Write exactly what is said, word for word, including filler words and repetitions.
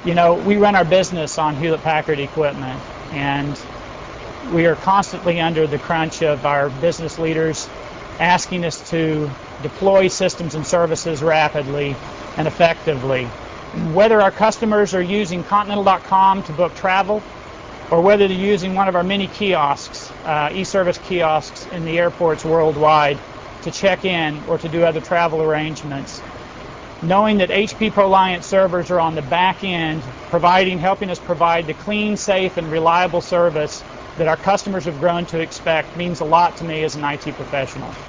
You know, we run our business on Hewlett-Packard equipment, and we are constantly under the crunch of our business leaders asking us to deploy systems and services rapidly and effectively. Whether our customers are using Continental dot com to book travel, or whether they're using one of our many kiosks, uh, e-service kiosks in the airports worldwide to check in or to do other travel arrangements, knowing that H P ProLiant servers are on the back end, providing, helping us provide the clean, safe, and reliable service that our customers have grown to expect means a lot to me as an I T professional.